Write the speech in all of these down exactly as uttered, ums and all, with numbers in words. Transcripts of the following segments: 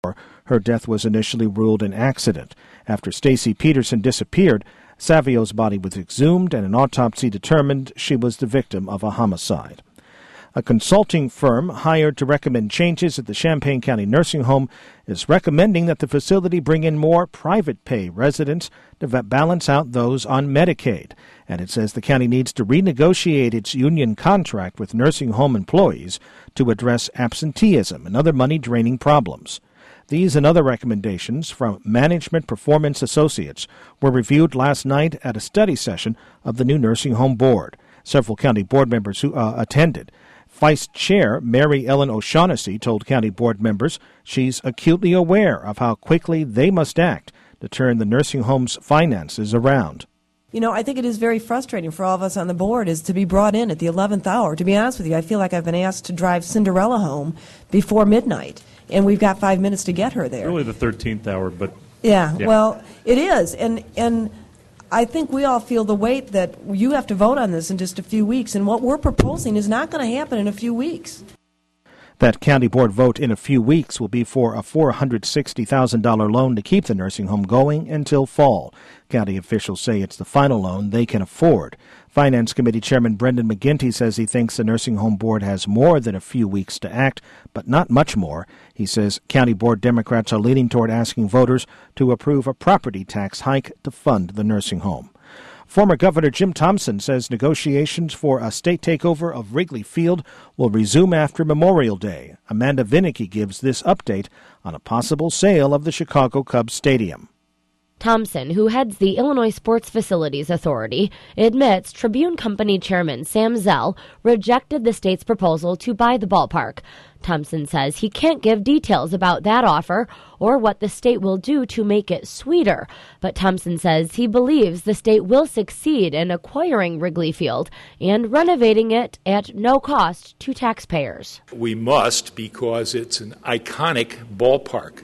Her death was initially ruled an accident. After Stacy Peterson disappeared, Savio's body was exhumed and an autopsy determined she was the victim of a homicide. A consulting firm hired to recommend changes at the Champaign County Nursing Home is recommending that the facility bring in more private pay residents to balance out those on Medicaid. And it says the county needs to renegotiate its union contract with nursing home employees to address absenteeism and other money-draining problems. These and other recommendations from Management Performance Associates were reviewed last night at a study session of the new Nursing Home Board. Several county board members who uh, attended. Vice Chair Mary Ellen O'Shaughnessy told county board members she's acutely aware of how quickly they must act to turn the nursing home's finances around. You know, I think it is very frustrating for all of us on the board is to be brought in at the eleventh hour. To be honest with you, I feel like I've been asked to drive Cinderella home before midnight, and we've got five minutes to get her there. Really the thirteenth hour, but... Yeah, yeah. well, it is, and and I think we all feel the weight that you have to vote on this in just a few weeks, and what we're proposing is not going to happen in a few weeks. That county board vote in a few weeks will be for a four hundred sixty thousand dollars loan to keep the nursing home going until fall. County officials say it's the final loan they can afford. Finance Committee Chairman Brendan McGinty says he thinks the nursing home board has more than a few weeks to act, but not much more. He says county board Democrats are leaning toward asking voters to approve a property tax hike to fund the nursing home. Former Governor Jim Thompson says negotiations for a state takeover of Wrigley Field will resume after Memorial Day. Amanda Vinicky gives this update on a possible sale of the Chicago Cubs Stadium. Thompson, who heads the Illinois Sports Facilities Authority, admits Tribune Company Chairman Sam Zell rejected the state's proposal to buy the ballpark. Thompson says he can't give details about that offer or what the state will do to make it sweeter. But Thompson says he believes the state will succeed in acquiring Wrigley Field and renovating it at no cost to taxpayers. We must, because it's an iconic ballpark.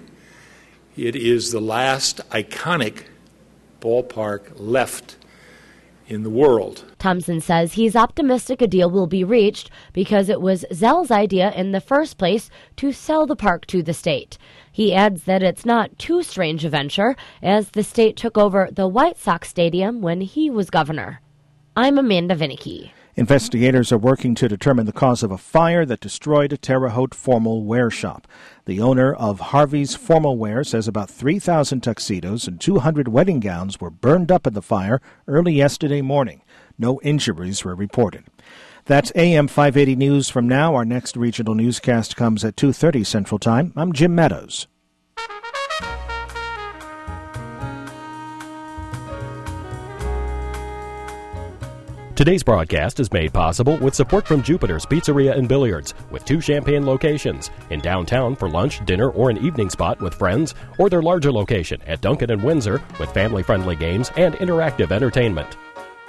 It is the last iconic ballpark left in the world. Thompson says he's optimistic a deal will be reached because it was Zell's idea in the first place to sell the park to the state. He adds that it's not too strange a venture, as the state took over the White Sox Stadium when he was governor. I'm Amanda Vinicky. Investigators are working to determine the cause of a fire that destroyed a Terre Haute formal wear shop. The owner of Harvey's Formal Wear says about three thousand tuxedos and two hundred wedding gowns were burned up in the fire early yesterday morning. No injuries were reported. That's A M five eighty News from now. Our next regional newscast comes at two thirty Central Time. I'm Jim Meadows. Today's broadcast is made possible with support from Jupiter's Pizzeria and Billiards, with two Champaign locations, in downtown for lunch, dinner, or an evening spot with friends, or their larger location at Duncan and Windsor with family-friendly games and interactive entertainment.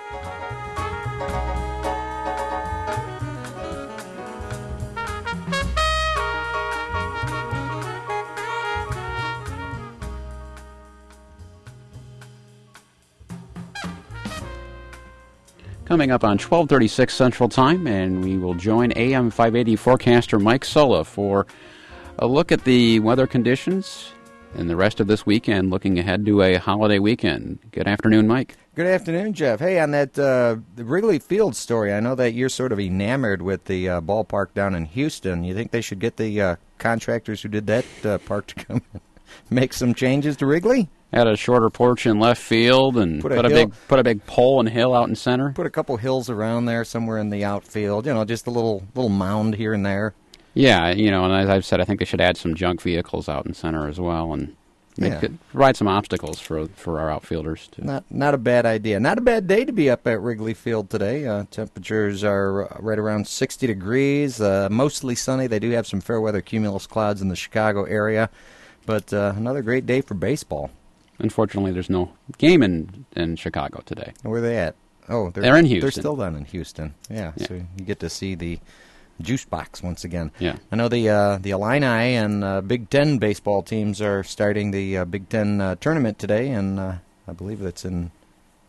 Coming up on twelve thirty-six Central Time, and we will join A M five eighty forecaster Mike Sulla for a look at the weather conditions and the rest of this weekend, looking ahead to a holiday weekend. Good afternoon, Mike. Good afternoon, Jeff. Hey, on that uh, the Wrigley Field story, I know that you're sort of enamored with the uh, ballpark down in Houston. You think they should get the uh, contractors who did that uh, park to come make some changes to Wrigley? Had a shorter porch in left field and put, put, a, a big put a big pole and hill out in center. Put a couple hills around there somewhere in the outfield. You know, just a little little mound here and there. Yeah, you know, and as I've said, I think they should add some junk vehicles out in center as well, and they yeah. could provide some obstacles for for our outfielders too. Not not a bad idea. Not a bad day to be up at Wrigley Field today. Uh, temperatures are right around sixty degrees. Uh, mostly sunny. They do have some fair weather cumulus clouds in the Chicago area, but uh, another great day for baseball. Unfortunately, there's no game in, in Chicago today. Where are they at? Oh, they're, they're in Houston. They're still down in Houston. Yeah, yeah, so you get to see the juice box once again. Yeah. I know the uh, the Illini and uh, Big Ten baseball teams are starting the uh, Big Ten uh, tournament today, and uh, I believe that's in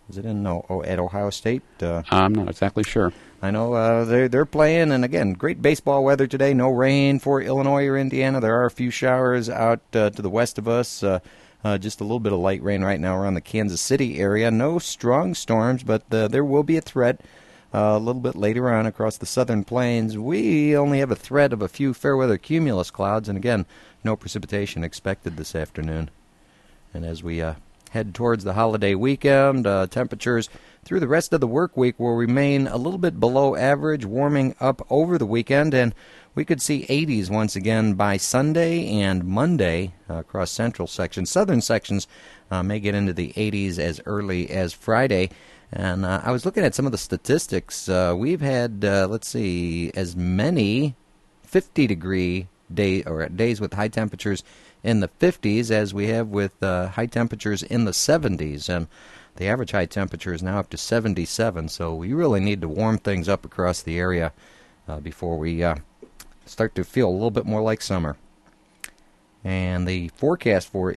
Is it in no, oh, at Ohio State? Uh, I'm not exactly sure. I know uh, they're, they're playing, and again, great baseball weather today. No rain for Illinois or Indiana. There are a few showers out uh, to the west of us. Uh, uh, just a little bit of light rain right now around the Kansas City area. No strong storms, but uh, there will be a threat uh, a little bit later on across the southern plains. We only have a threat of a few fair weather cumulus clouds, and again, no precipitation expected this afternoon. And as we uh, head towards the holiday weekend, uh, temperatures through the rest of the work week will remain a little bit below average, warming up over the weekend, and we could see eighties once again by Sunday and Monday uh, across central sections. Southern sections uh, may get into the eighties as early as Friday. And uh, I was looking at some of the statistics. Uh, we've had, uh, let's see, as many fifty-degree day or days with high temperatures in the fifties as we have with uh, high temperatures in the seventies. And the average high temperature is now up to seventy-seven, so we really need to warm things up across the area uh, before we uh, start to feel a little bit more like summer. And the forecast for